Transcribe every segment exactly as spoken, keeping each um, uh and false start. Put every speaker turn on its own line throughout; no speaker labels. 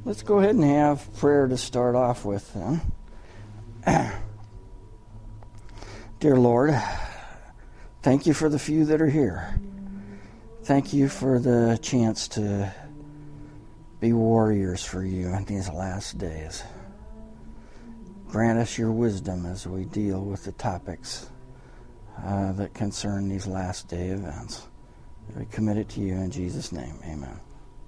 Let's go ahead and have prayer to start off with then. Dear Lord, thank you for the few that are here. Thank you for the chance to be warriors for you in these last days. Grant us your wisdom as we deal with the topics uh, that concern these last day events. We commit it to you in Jesus' name. Amen.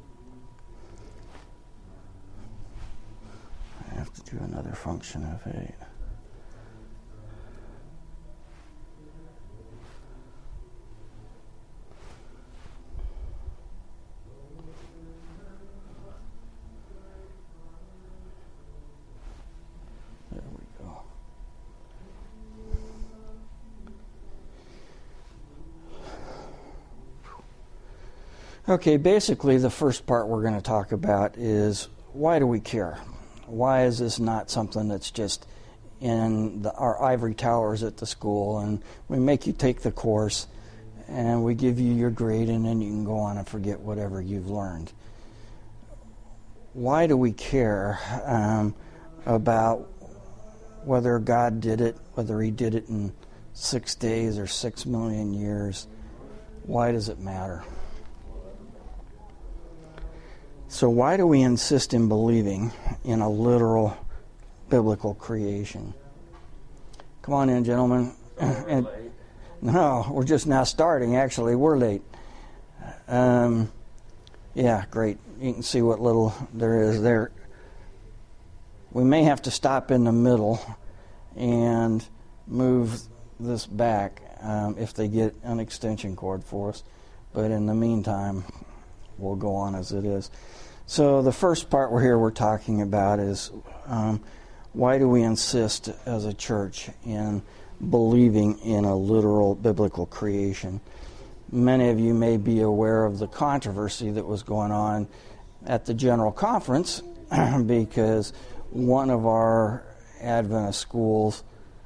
I have to do another function of eight. There we go. Okay, basically the first part we're going to talk about is why do we care? Why is this not something that's just in the, our ivory towers at the school, and we make you take the course and we give you your grade and then you can go on and forget whatever you've learned? Why do we care um, about whether God did it, whether he did it in six days or six million years? Why does it matter? So why do we insist in believing in a literal biblical creation? Come on in, gentlemen. And, no, we're just now starting, actually. We're late. Um, yeah, great. You can see what little there is there. We may have to stop in the middle and move this back um, if they get an extension cord for us. But in the meantime, we'll go on as it is. So the first part we're here we're talking about is um, why do we insist as a church in believing in a literal biblical creation? Many of you may be aware of the controversy that was going on at the General Conference because one of our Adventist schools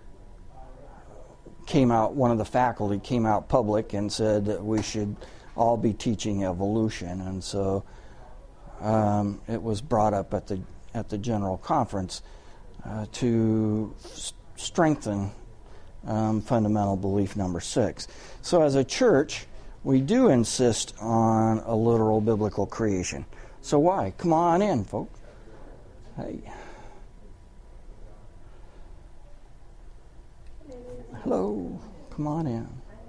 came out, one of the faculty came out public and said that we should all be teaching evolution, and so um, it was brought up at the at the General Conference uh, to s- strengthen um, fundamental belief number six. So as a church, we do insist on a literal biblical creation. So why? Come on in, folks. Hey. Hello. Come on in.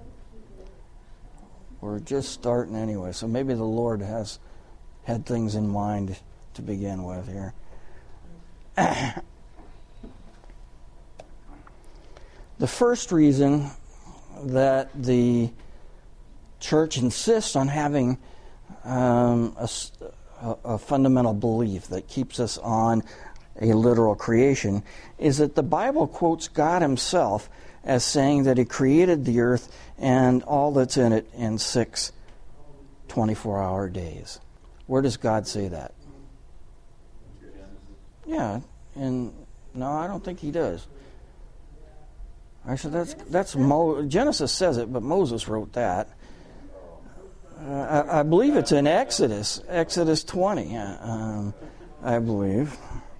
We're just starting anyway, so maybe the Lord has had things in mind to begin with here. The first reason that the church insists on having um, a, a fundamental belief that keeps us on a literal creation is that the Bible quotes God himself as saying that he created the earth and all that's in it in six twenty-four-hour days. Where does God say that? Yeah, and no, I don't think he does. Actually, that's that's Mo, Genesis says it, but Moses wrote that. Uh, I, I believe it's in Exodus, Exodus twenty, um, I believe.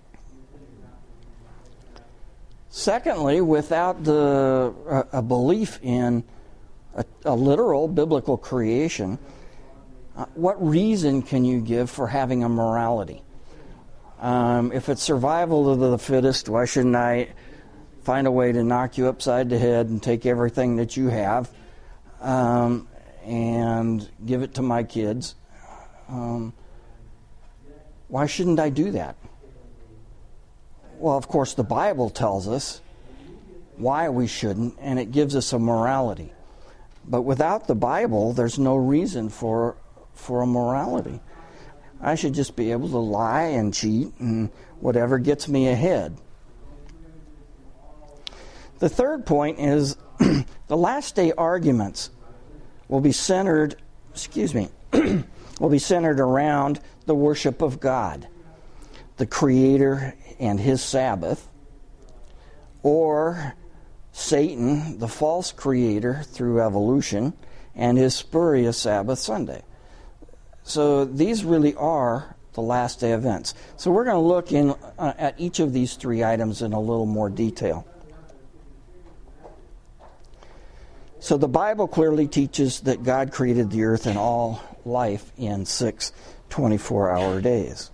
Secondly, without the a, a belief in a, a literal biblical creation, uh, what reason can you give for having a morality? Um, if it's survival of the fittest, why shouldn't I find a way to knock you upside the head and take everything that you have um, and give it to my kids? Um, why shouldn't I do that? Well, of course, the Bible tells us why we shouldn't, and it gives us a morality. But without the Bible, there's no reason for for a morality. I should just be able to lie and cheat and whatever gets me ahead. The third point is the last day arguments will be centered, excuse me, will be centered around the worship of God, the Creator and his Sabbath, or Satan, the false creator through evolution, and his spurious Sabbath Sunday. So these really are the last day events. So we're going to look in uh, at each of these three items in a little more detail. So the Bible clearly teaches that God created the earth and all life in six twenty-four-hour days.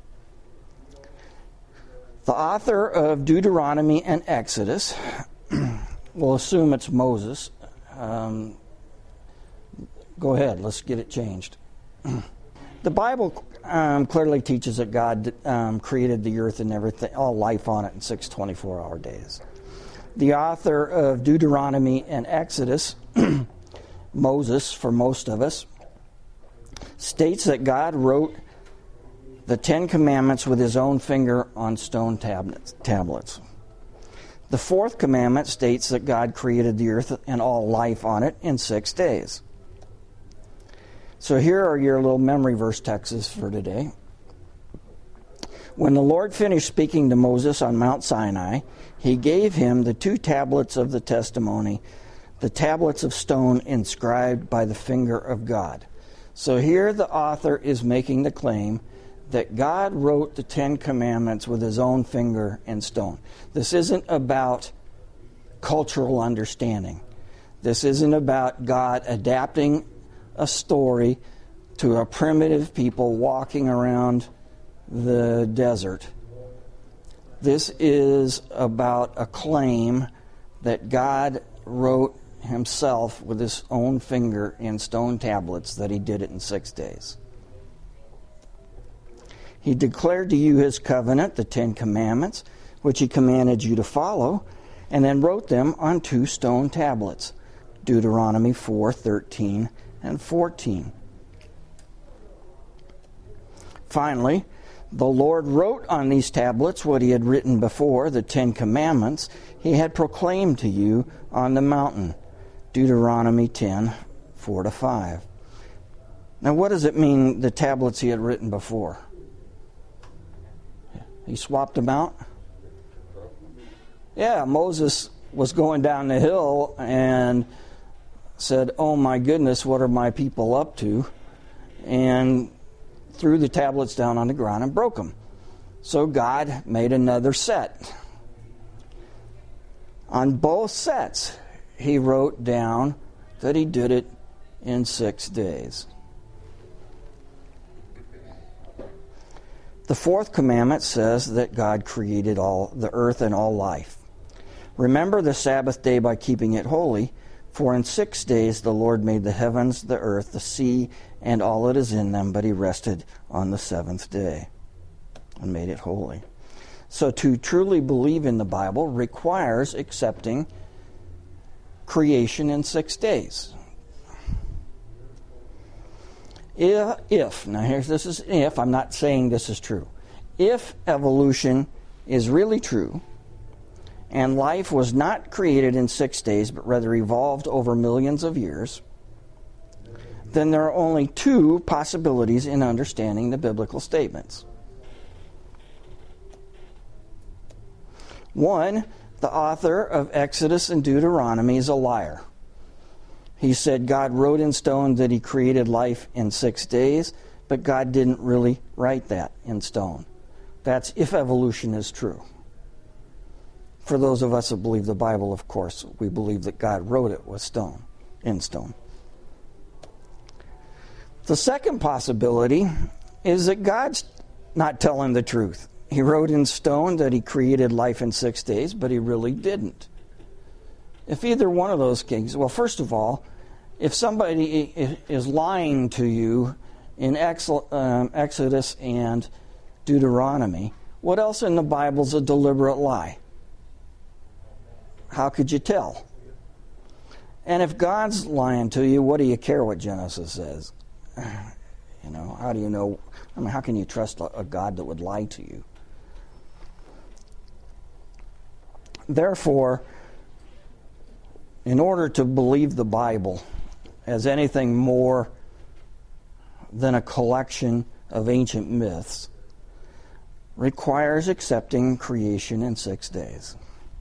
The author of Deuteronomy and Exodus, we'll assume it's Moses. Um, go ahead, let's get it changed. The Bible um, clearly teaches that God um, created the earth and everything, all life on it in six twenty-four-hour days. The author of Deuteronomy and Exodus, Moses for most of us, states that God wrote the Ten Commandments with his own finger on stone tablets. The fourth commandment states that God created the earth and all life on it in six days. So here are your little memory verse texts for today. When the Lord finished speaking to Moses on Mount Sinai, he gave him the two tablets of the testimony, the tablets of stone inscribed by the finger of God. So here the author is making the claim that God wrote the Ten Commandments with his own finger in stone. This isn't about cultural understanding. This isn't about God adapting a story to a primitive people walking around the desert. This is about a claim that God wrote himself with his own finger in stone tablets, that he did it in six days. He declared to you his covenant, the Ten Commandments, which he commanded you to follow, and then wrote them on two stone tablets, Deuteronomy four, thirteen, and fourteen. Finally, the Lord wrote on these tablets what he had written before, the Ten Commandments he had proclaimed to you on the mountain, Deuteronomy ten, four to five. Now, what does it mean, the tablets he had written before? He swapped them out? Yeah, Moses was going down the hill and said, oh my goodness, what are my people up to? And threw the tablets down on the ground and broke them. So God made another set. On both sets, he wrote down that he did it in six days. The fourth commandment says that God created all the earth and all life. Remember the Sabbath day by keeping it holy, for in six days the Lord made the heavens, the earth, the sea, and all that is in them, but he rested on the seventh day and made it holy. So to truly believe in the Bible requires accepting creation in six days. If, if, now here's this is if, I'm not saying this is true. If evolution is really true, and life was not created in six days, but rather evolved over millions of years, then there are only two possibilities in understanding the biblical statements. One, the author of Exodus and Deuteronomy is a liar. He said God wrote in stone that he created life in six days, but God didn't really write that in stone. That's if evolution is true. For those of us who believe the Bible, of course, we believe that God wrote it with stone, in stone. The second possibility is that God's not telling the truth. He wrote in stone that he created life in six days, but he really didn't. If either one of those cases, well, first of all, if somebody is lying to you in Exodus and Deuteronomy, what else in the Bible is a deliberate lie? How could you tell? And if God's lying to you, what do you care what Genesis says? You know, how do you know? I mean, how can you trust a God that would lie to you? Therefore, in order to believe the Bible as anything more than a collection of ancient myths, requires accepting creation in six days.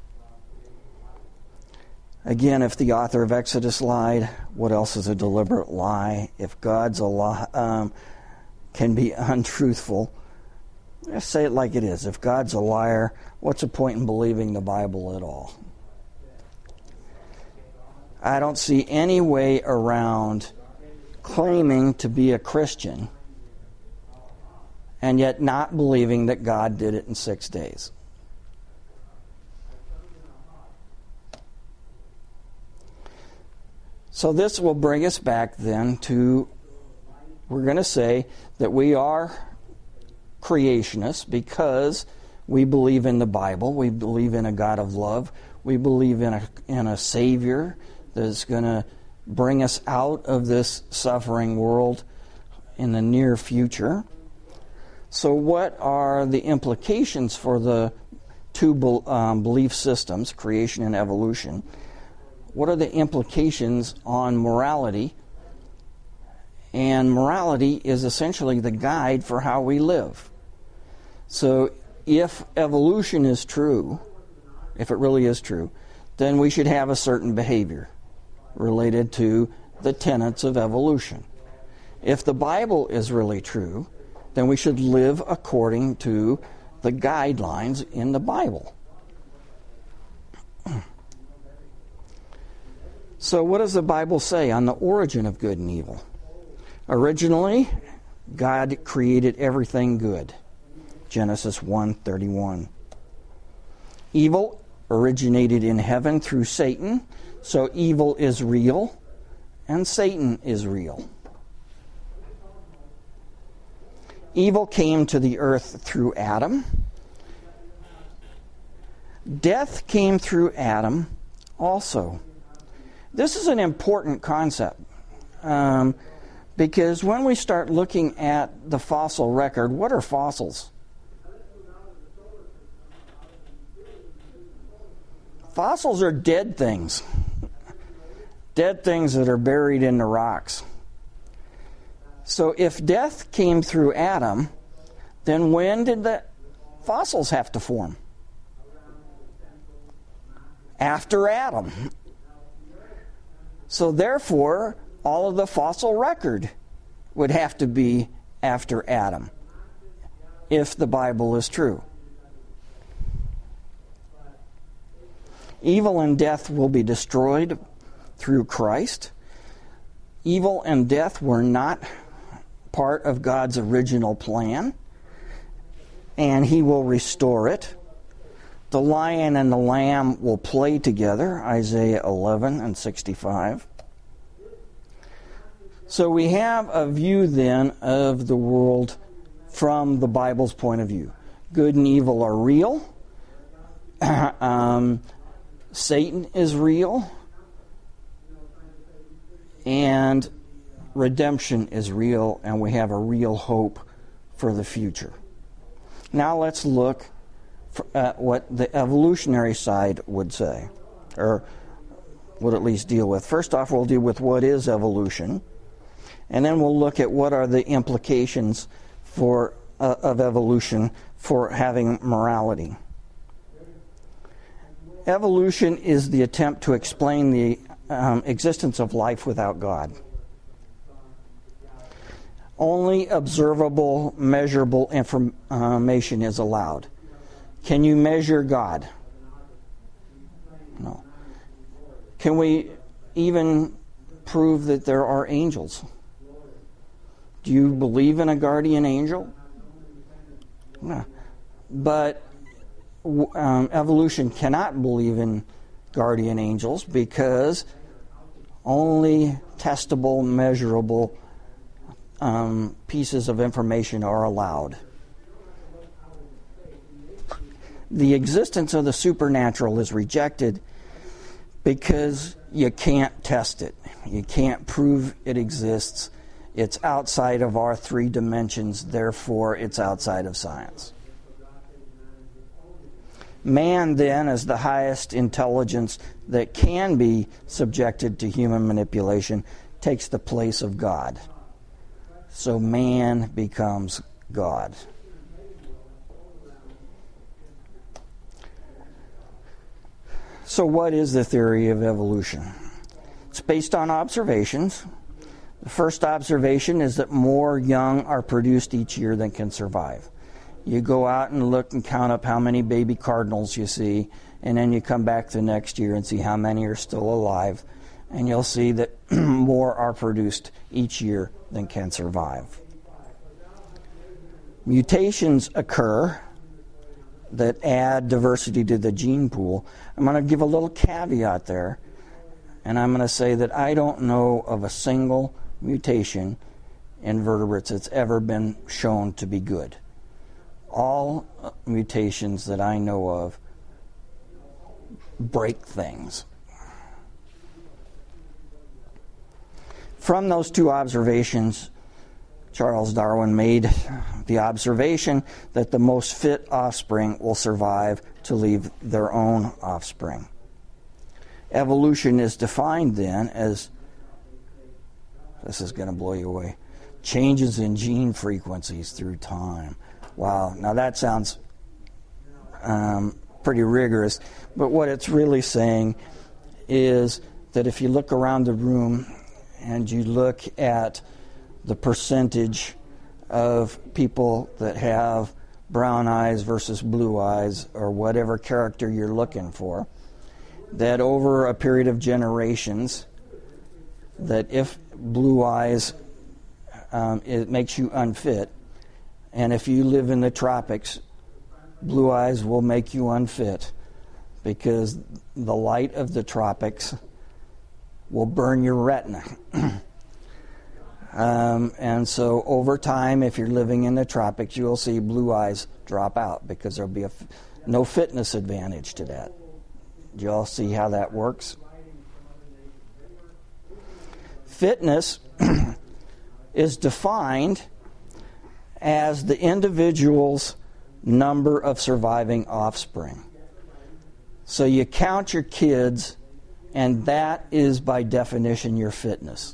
Again, if the author of Exodus lied, what else is a deliberate lie? If God's a lie, um, can be untruthful. Let's say it like it is. If God's a liar, what's the point in believing the Bible at all? I don't see any way around claiming to be a Christian and yet not believing that God did it in six days. So this will bring us back then to, we're going to say that we are creationists because we believe in the Bible, we believe in a God of love, we believe in a in a Savior that's going to bring us out of this suffering world in the near future. So what are the implications for the two um, belief systems, creation and evolution? What are the implications on morality? And morality is essentially the guide for how we live. So if evolution is true, if it really is true, then we should have a certain behavior related to the tenets of evolution. If the Bible is really true, then we should live according to the guidelines in the Bible. So what does the Bible say on the origin of good and evil? Originally, God created everything good. Genesis one thirty-one. Evil originated in heaven through Satan, so evil is real, and Satan is real. Evil came to the earth through Adam. Death came through Adam also. This is an important concept um, because when we start looking at the fossil record, what are fossils? Fossils are dead things. Dead things that are buried in the rocks. So if death came through Adam, then when did the fossils have to form? After Adam. So therefore, all of the fossil record would have to be after Adam, if the Bible is true. Evil and death will be destroyed through Christ. Evil and death were not part of God's original plan, and He will restore it. The lion and the lamb will play together, Isaiah eleven and sixty-five. So we have a view then of the world from the Bible's point of view. Good and evil are real. um, Satan is real. And redemption is real, and we have a real hope for the future. Now let's look at what the evolutionary side would say, or would at least deal with. First off, we'll deal with what is evolution, and then we'll look at what are the implications for uh, of evolution for having morality. Evolution is the attempt to explain the um, existence of life without God. Only observable, measurable information is allowed. Can you measure God? No. Can we even prove that there are angels? Do you believe in a guardian angel? No. But um, evolution cannot believe in guardian angels because only testable, measurable um, pieces of information are allowed. The existence of the supernatural is rejected because you can't test it. You can't prove it exists. It's outside of our three dimensions, therefore it's outside of science. Man, then, is the highest intelligence that can be subjected to human manipulation, takes the place of God. So man becomes God. So what is the theory of evolution? It's based on observations. The first observation is that more young are produced each year than can survive. You go out and look and count up how many baby cardinals you see, and then you come back the next year and see how many are still alive, and you'll see that more are produced each year than can survive. Mutations occur that add diversity to the gene pool. I'm going to give a little caveat there, and I'm going to say that I don't know of a single mutation in vertebrates that's ever been shown to be good. All mutations that I know of break things. From those two observations, Charles Darwin made the observation that the most fit offspring will survive to leave their own offspring. Evolution is defined then as, this is going to blow you away, changes in gene frequencies through time. Wow, now that sounds um, pretty rigorous, but what it's really saying is that if you look around the room and you look at the percentage of people that have brown eyes versus blue eyes, or whatever character you're looking for, that over a period of generations, that if blue eyes, um, it makes you unfit, and if you live in the tropics, blue eyes will make you unfit, because the light of the tropics will burn your retina. Um, and so over time, if you're living in the tropics, you'll see blue eyes drop out because there'll be a f- no fitness advantage to that. Do you all see how that works? Fitness is defined as the individual's number of surviving offspring. So you count your kids, and that is by definition your fitness.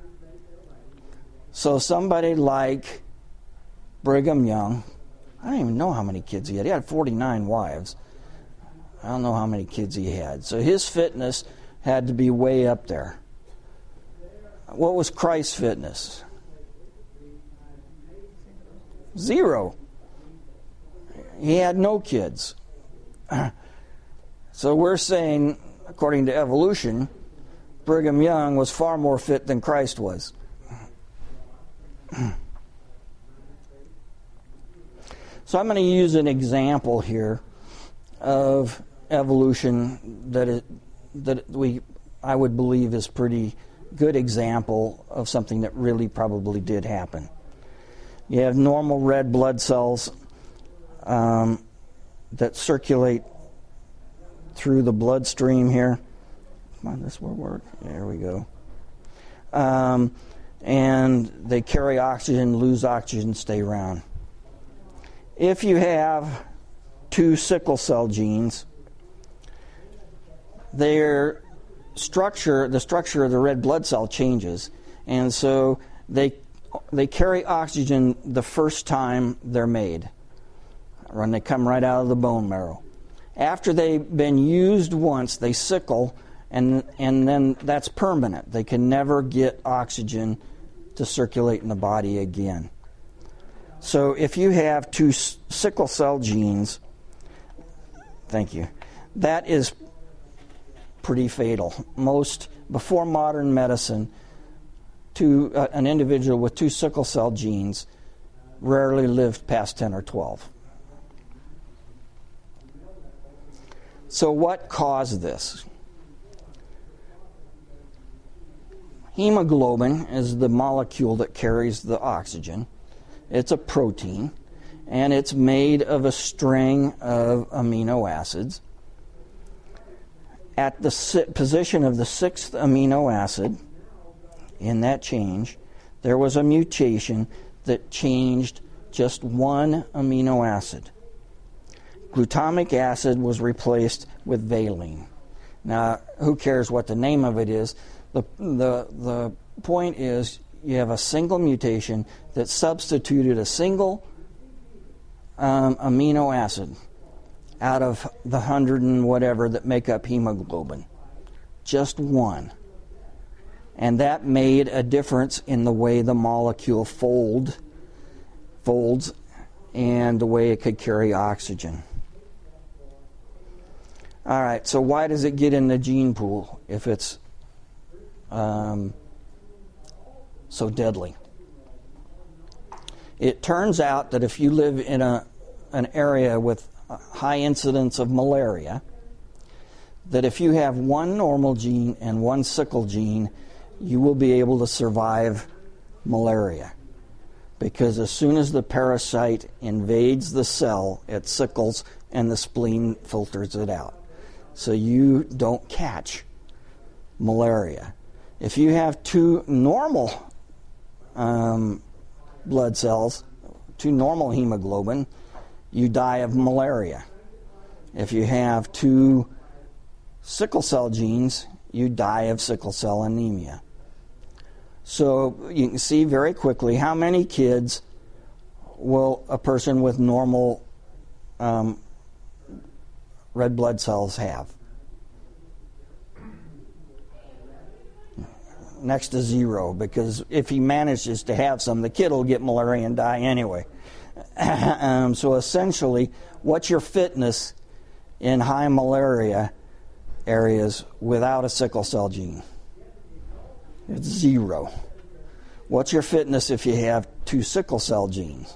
So somebody like Brigham Young, I don't even know how many kids he had. He had forty-nine wives. I don't know how many kids he had. So his fitness had to be way up there. What was Christ's fitness? Zero. He had no kids. So we're saying, according to evolution, Brigham Young was far more fit than Christ was. So I'm going to use an example here of evolution that it, that we I would believe is pretty good example of something that really probably did happen. You have normal red blood cells um, that circulate through the bloodstream here. Come on, this will work. There we go. Um, and they carry oxygen, lose oxygen, stay around. If you have two sickle cell genes, their structure, the structure of the red blood cell changes, and so they they carry oxygen the first time they're made, when they come right out of the bone marrow. After they've been used once, they sickle, and and then that's permanent. They can never get oxygen to circulate in the body again. So if you have two sickle cell genes, thank you, that is pretty fatal. Most, before modern medicine, to uh, an individual with two sickle cell genes rarely lived past ten or twelve. So what caused this? Hemoglobin is the molecule that carries the oxygen. It's a protein, and it's made of a string of amino acids. At the si- position of the sixth amino acid, in that change, there was a mutation that changed just one amino acid. Glutamic acid was replaced with valine. Now, who cares what the name of it is? The, the, the point is, you have a single mutation that substituted a single um, amino acid out of the hundred and whatever that make up hemoglobin. Just one. And that made a difference in the way the molecule fold, folds and the way it could carry oxygen. All right, so why does it get in the gene pool if it's um, so deadly? It turns out that if you live in a an area with a high incidence of malaria, that if you have one normal gene and one sickle gene, you will be able to survive malaria. Because as soon as the parasite invades the cell, it sickles and the spleen filters it out. So you don't catch malaria. If you have two normal um, blood cells, two normal hemoglobin, you die of malaria. If you have two sickle cell genes, you die of sickle cell anemia. So you can see very quickly how many kids will a person with normal um, red blood cells have. Next to zero, because if he manages to have some, the kid will get malaria and die anyway. um, so essentially, what's your fitness in high malaria areas without a sickle cell gene? It's zero. What's your fitness if you have two sickle cell genes?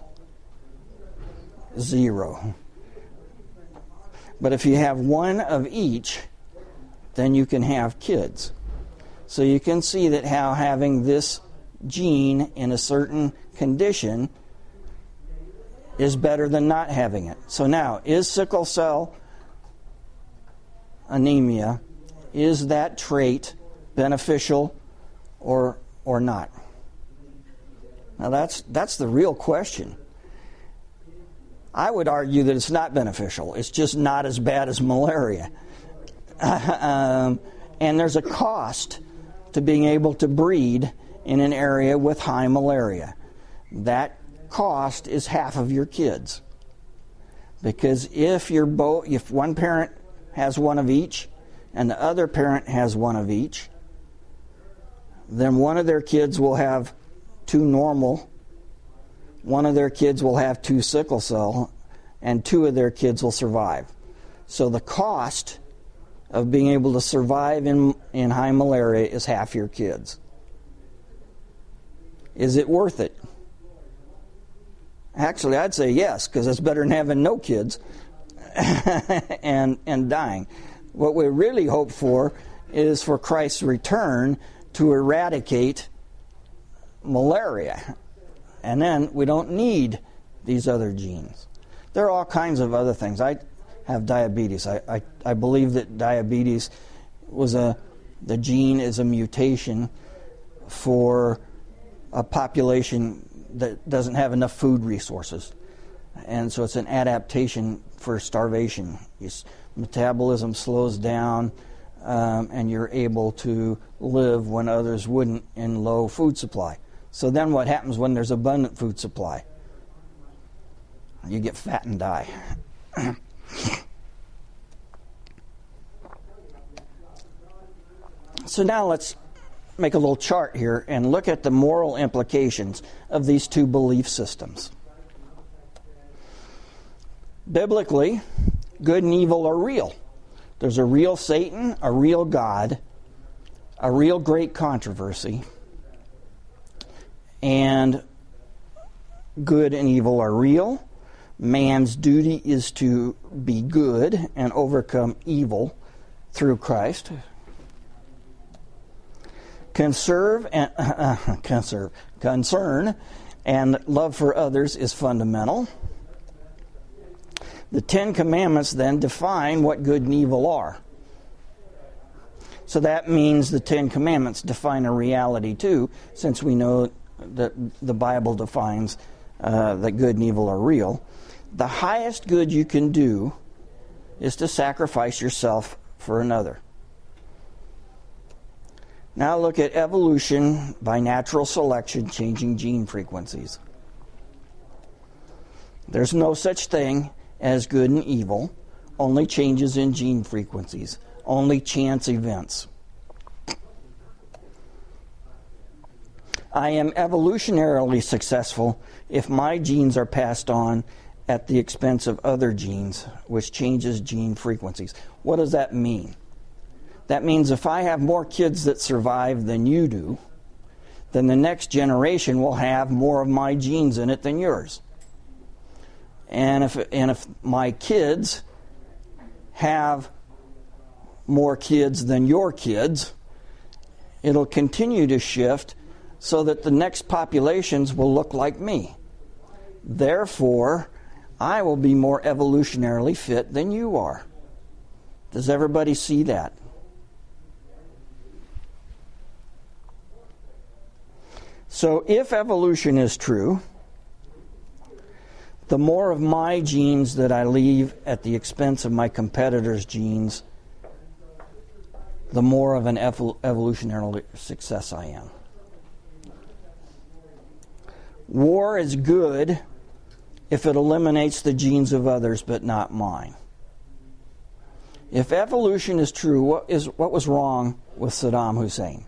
Zero. But if you have one of each, then you can have kids. So you can see that how having this gene in a certain condition is better than not having it. So now, is sickle cell anemia, is that trait beneficial or or not? Now that's that's the real question. I would argue that it's not beneficial. It's just not as bad as malaria. um, and there's a cost to being able to breed in an area with high malaria. That cost is half of your kids. Because if you're both, if one parent has one of each and the other parent has one of each, then one of their kids will have two normal, one of their kids will have two sickle cell, and two of their kids will survive. So the cost of being able to survive in, in high malaria is half your kids. Is it worth it? Actually, I'd say yes, because it's better than having no kids and and dying. What we really hope for is for Christ's return to eradicate malaria. And then we don't need these other genes. There are all kinds of other things. I have diabetes. I, I, I believe that diabetes was a, the gene is a mutation for a population that doesn't have enough food resources. And so it's an adaptation for starvation. Your metabolism slows down, um, and you're able to live when others wouldn't in low food supply. So then what happens when there's abundant food supply? You get fat and die. So now let's make a little chart here and look at the moral implications of these two belief systems. Biblically, good and evil are real. There's a real Satan, a real God, a real great controversy, and good and evil are real. Man's duty is to be good and overcome evil through Christ. Conserve and uh, conserve, concern and love for others is fundamental. The Ten Commandments then define what good and evil are. So that means the Ten Commandments define a reality too, since we know that the Bible defines uh, that good and evil are real. The highest good you can do is to sacrifice yourself for another. Now look at evolution by natural selection changing gene frequencies. There's no such thing as good and evil, only changes in gene frequencies, only chance events. I am evolutionarily successful if my genes are passed on at the expense of other genes, which changes gene frequencies. What does that mean? That means if I have more kids that survive than you do, then the next generation will have more of my genes in it than yours. And if and if my kids have more kids than your kids, it'll continue to shift so that the next populations will look like me. Therefore, I will be more evolutionarily fit than you are. Does everybody see that? So if evolution is true, the more of my genes that I leave at the expense of my competitor's genes, the more of an evol- evolutionary success I am. War is good if it eliminates the genes of others but not mine. If evolution is true, what is what was wrong with Saddam Hussein?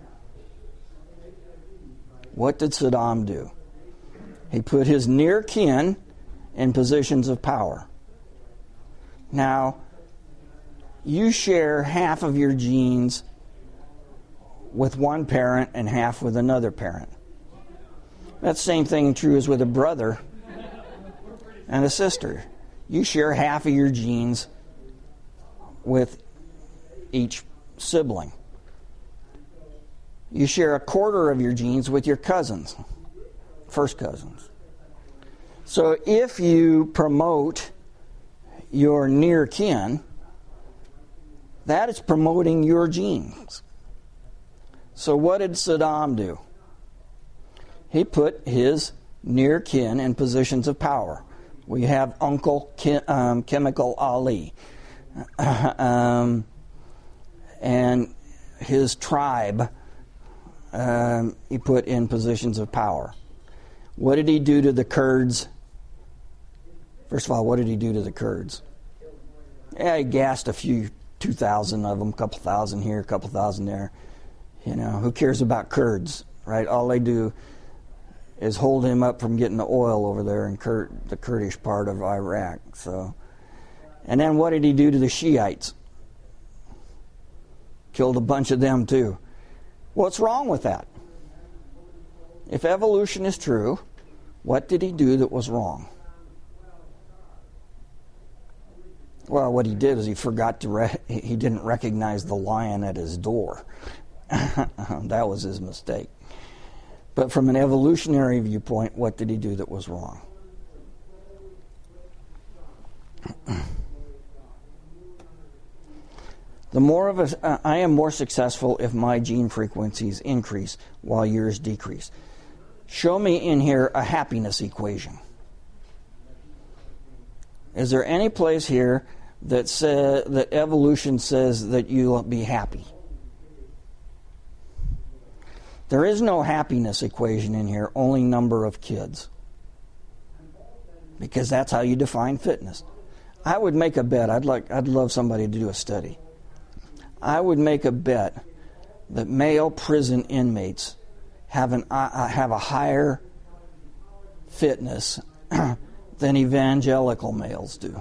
What did Saddam do? He put his near kin in positions of power. Now, you share half of your genes with one parent and half with another parent. That same thing true is with a brother and a sister. You share half of your genes with each sibling. You share a quarter of your genes with your cousins, first cousins. So if you promote your near kin, that is promoting your genes. So what did Saddam do? He put his near kin in positions of power. We have Uncle Kim, um, Chemical Ali. um, and his tribe um, he put in positions of power. What did he do to the Kurds? First of all, what did he do to the Kurds? Yeah, he gassed a few, two thousand of them, a couple thousand here, a couple thousand there. You know, who cares about Kurds, right? All they do is hold him up from getting the oil over there in Kur- the Kurdish part of Iraq. So, and then what did he do to the Shiites? Killed a bunch of them too. What's wrong with that? If evolution is true, what did he do that was wrong? Well, what he did is he forgot to re- he didn't recognize the lion at his door. That was his mistake. But from an evolutionary viewpoint, what did he do that was wrong? The more of a, uh, I am more successful if my gene frequencies increase while yours decrease. Show me in here a happiness equation. Is there any place here that say, that evolution says that you'll be happy? There is no happiness equation in here, only number of kids. Because that's how you define fitness. I would make a bet. I'd like I'd love somebody to do a study. I would make a bet that male prison inmates have an uh, have a higher fitness than evangelical males do.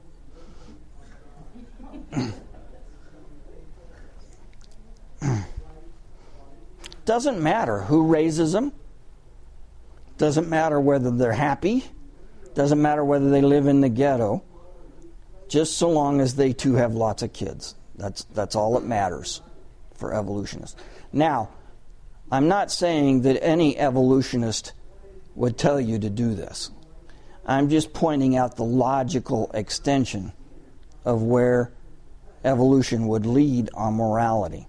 Doesn't matter who raises them. Doesn't matter whether they're happy. Doesn't matter whether they live in the ghetto. Just so long as they too have lots of kids. That's that's all that matters for evolutionists. Now, I'm not saying that any evolutionist would tell you to do this. I'm just pointing out the logical extension of where evolution would lead on morality.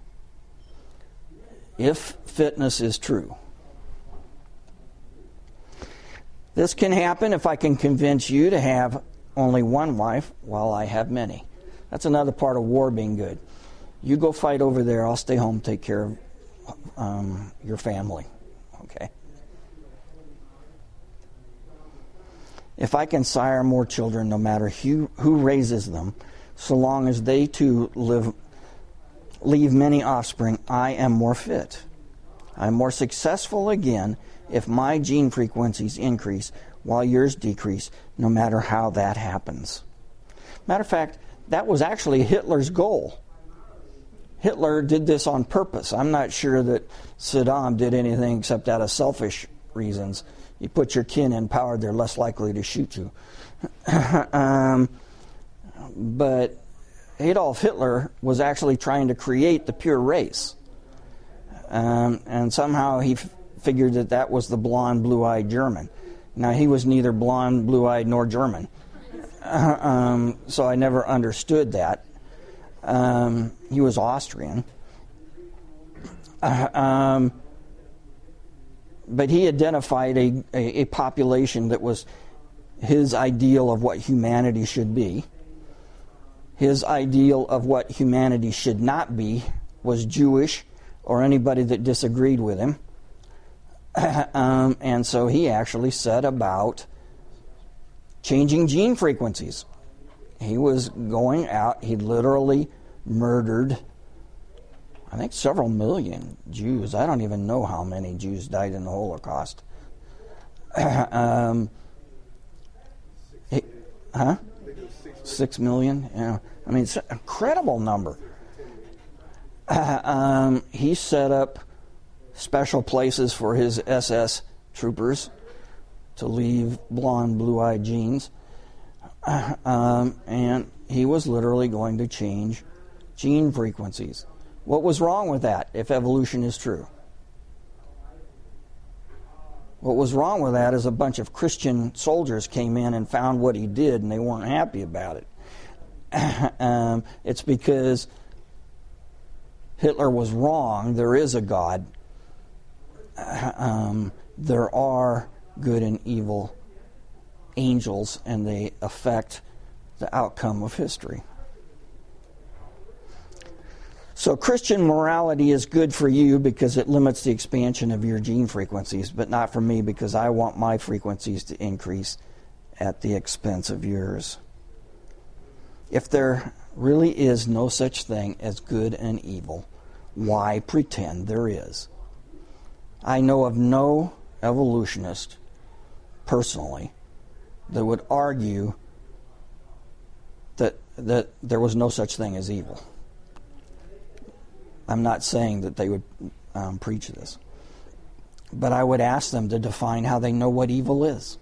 If fitness is true. This can happen if I can convince you to have only one wife while I have many. That's another part of war being good. You go fight over there, I'll stay home, take care of um, your family. Okay? If I can sire more children, no matter who, who raises them, so long as they too live, leave many offspring, I am more fit. I'm more successful again if my gene frequencies increase while yours decrease, no matter how that happens. Matter of fact, that was actually Hitler's goal. Hitler did this on purpose. I'm not sure that Saddam did anything except out of selfish reasons. You put your kin in power, they're less likely to shoot you. um, but Adolf Hitler was actually trying to create the pure race. Um, and somehow he f- figured that that was the blonde, blue-eyed German. Now, he was neither blonde, blue-eyed, nor German. Uh, um, so I never understood that. Um, he was Austrian. Uh, um, but he identified a, a, a population that was his ideal of what humanity should be. His ideal of what humanity should not be was Jewish or anybody that disagreed with him. um, and so he actually set about changing gene frequencies. He was going out, he literally murdered, I think, several million Jews. I don't even know how many Jews died in the Holocaust. um, he, huh? Six million? Yeah. I mean, it's an incredible number. Uh, um, he set up special places for his S S troopers to leave blonde, blue-eyed genes. Uh, um, and he was literally going to change gene frequencies. What was wrong with that, if evolution is true? What was wrong with that is a bunch of Christian soldiers came in and found what he did, and they weren't happy about it. um, it's because Hitler was wrong. There is a God. Um, there are good and evil angels, and they affect the outcome of history. So Christian morality is good for you because it limits the expansion of your gene frequencies, but not for me because I want my frequencies to increase at the expense of yours. If there really is no such thing as good and evil, why pretend there is? I know of no evolutionist, personally, that would argue that that there was no such thing as evil. I'm not saying that they would um, preach this, but I would ask them to define how they know what evil is.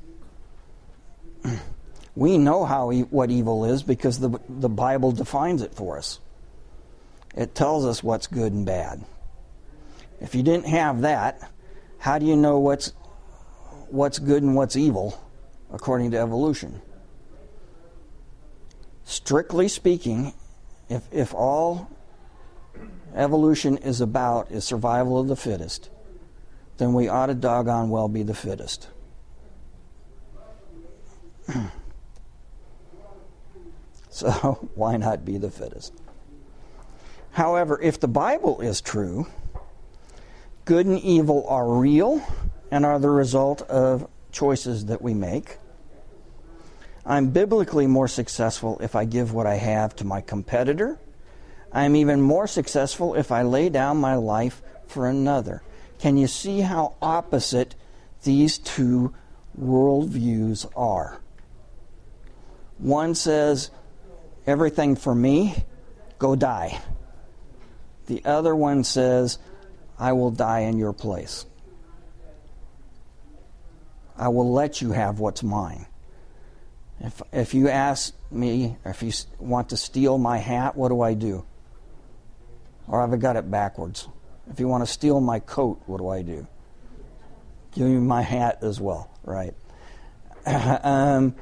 We know how e- what evil is because the the Bible defines it for us. It tells us what's good and bad. If you didn't have that, how do you know what's what's good and what's evil according to evolution? Strictly speaking, if if all evolution is about is survival of the fittest, then we ought to doggone well be the fittest. So why not be the fittest? However, if the Bible is true, good and evil are real and are the result of choices that we make. I'm biblically more successful if I give what I have to my competitor. I'm even more successful if I lay down my life for another. Can you see how opposite these two worldviews are? One says, everything for me, go die. The other one says, I will die in your place. I will let you have what's mine. If if you ask me, if you want to steal my hat, what do I do? Or have I got it backwards? If you want to steal my coat, what do I do? Give me my hat as well, right? um,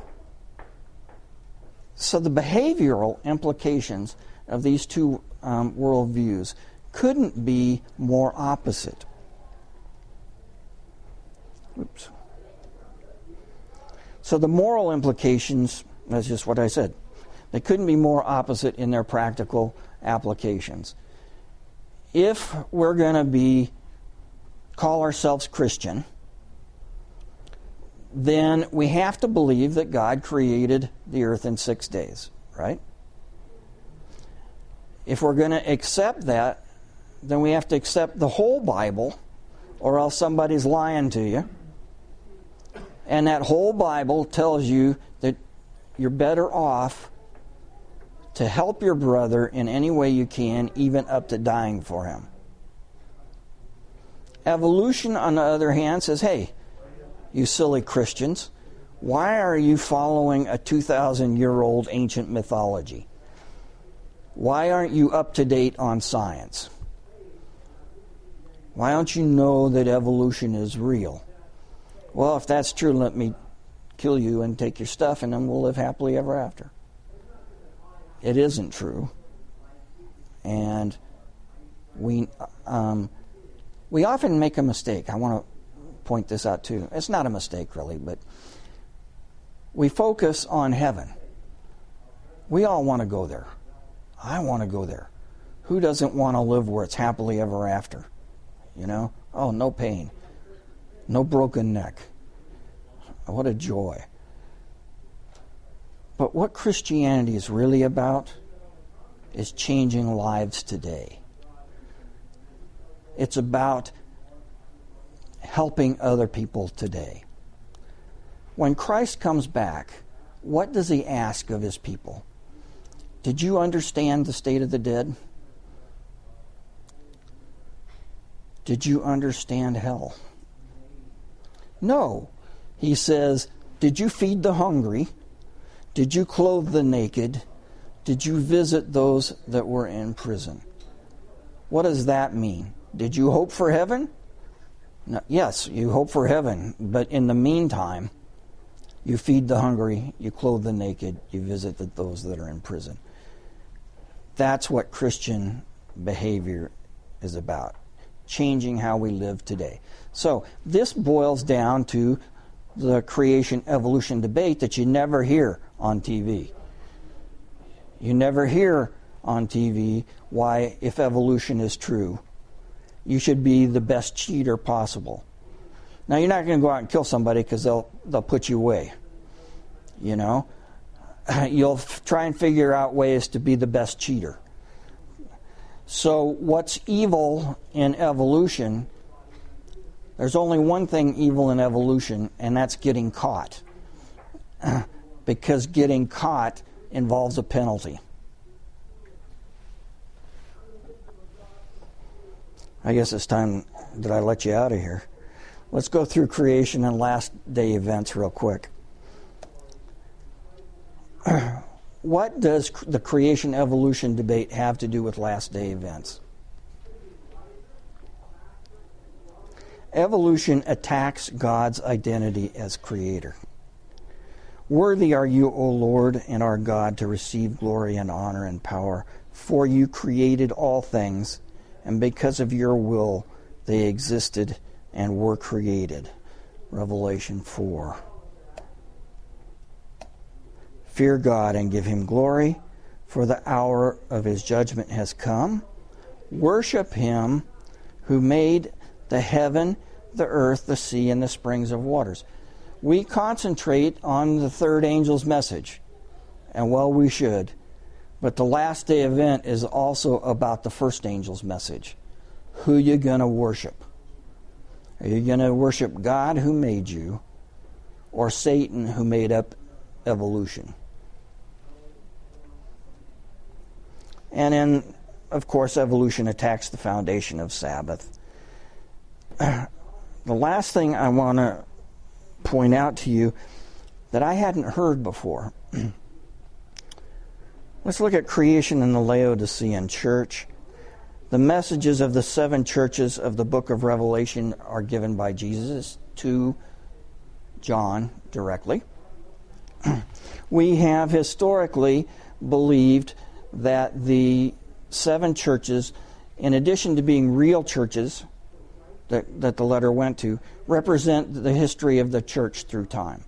so the behavioral implications of these two um, worldviews couldn't be more opposite. Oops. So the moral implications, that's just what I said. They couldn't be more opposite in their practical applications. If we're going to be call ourselves Christian, then we have to believe that God created the earth in six days, right? If we're going to accept that, then we have to accept the whole Bible, or else somebody's lying to you. And that whole Bible tells you that you're better off to help your brother in any way you can, even up to dying for him. Evolution, on the other hand, says, hey, you silly Christians, why are you following a two thousand year old ancient mythology? Why aren't you up to date on science? Why don't you know that evolution is real? Well, if that's true, let me kill you and take your stuff, and then we'll live happily ever after. It isn't true. And we um, we often make a mistake. I want to point this out too. It's not a mistake really, but we focus on heaven. We all want to go there. I want to go there. Who doesn't want to live where it's happily ever after? You know? Oh, no pain. No broken neck. What a joy. But what Christianity is really about is changing lives today. It's about helping other people today. When Christ comes back, what does he ask of his people? Did you understand the state of the dead? Did you understand hell? No. He says, did you feed the hungry? Did you clothe the naked? Did you visit those that were in prison? What does that mean? Did you hope for heaven? No, yes, you hope for heaven, but in the meantime, you feed the hungry, you clothe the naked, you visit the, those that are in prison. That's what Christian behavior is about, changing how we live today. So this boils down to the creation-evolution debate that you never hear on T V. You never hear on T V why, if evolution is true, you should be the best cheater possible. Now, you're not going to go out and kill somebody because they'll they'll put you away. You know, you'll f- try and figure out ways to be the best cheater. So, what's evil in evolution? There's only one thing evil in evolution, and that's getting caught. Because getting caught involves a penalty. I guess it's time that I let you out of here. Let's go through creation and last day events real quick. What does the creation evolution debate have to do with last day events? Evolution attacks God's identity as creator. Worthy are you, O Lord and our God, to receive glory and honor and power, for you created all things, and because of your will they existed and were created. Revelation four. Fear God and give him glory, for the hour of his judgment has come. Worship him who made the heaven, the earth, the sea, and the springs of waters. We concentrate on the third angel's message, and well, we should. But the last day event is also about the first angel's message. Who you going to worship? Are you going to worship God who made you, or Satan who made up evolution? And then, of course, evolution attacks the foundation of Sabbath. The last thing I want to point out to you that I hadn't heard before. Let's look at creation in the Laodicean church. The messages of the seven churches of the book of Revelation are given by Jesus to John directly. We have historically believed that the seven churches, in addition to being real churches that, that the letter went to, represent the history of the church through time.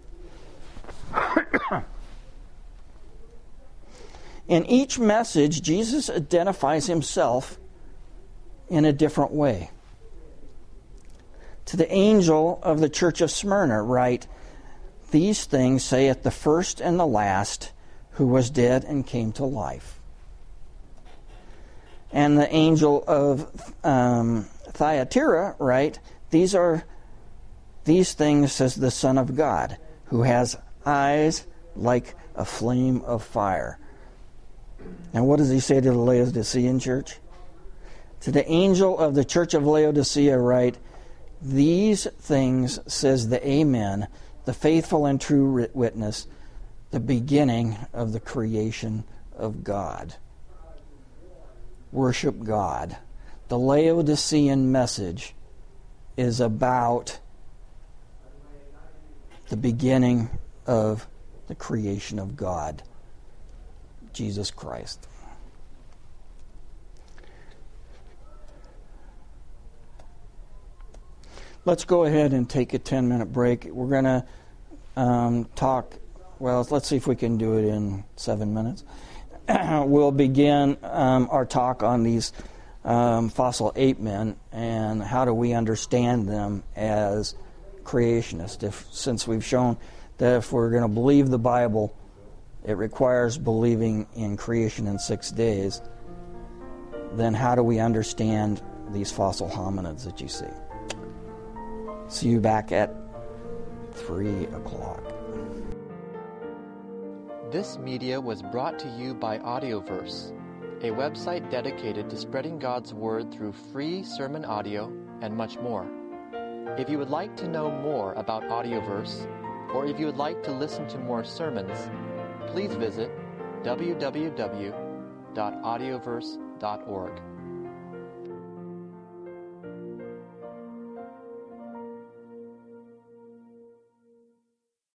In each message, Jesus identifies himself in a different way. To the angel of the church of Smyrna, write, "These things saith the first and the last, who was dead and came to life." and the angel of um, Thyatira, right? These are these things, says the Son of God, who has eyes like a flame of fire. And what does he say to the Laodicean church? To the angel of the church of Laodicea write, these things says the Amen, the faithful and true witness, the beginning of the creation of God. Worship God. The Laodicean message is about the beginning of the creation of God, Jesus Christ. Let's go ahead and take a ten-minute break. We're going to um, talk, well, let's see if we can do it in seven minutes. We'll begin um, our talk on these um, fossil ape men and how do we understand them as creationists. If, since we've shown that if we're going to believe the Bible, it requires believing in creation in six days, then how do we understand these fossil hominids that you see? See you back at three o'clock.
This media was brought to you by Audioverse, a website dedicated to spreading God's Word through free sermon audio and much more. If you would like to know more about Audioverse, or if you would like to listen to more sermons, please visit w w w dot audioverse dot org.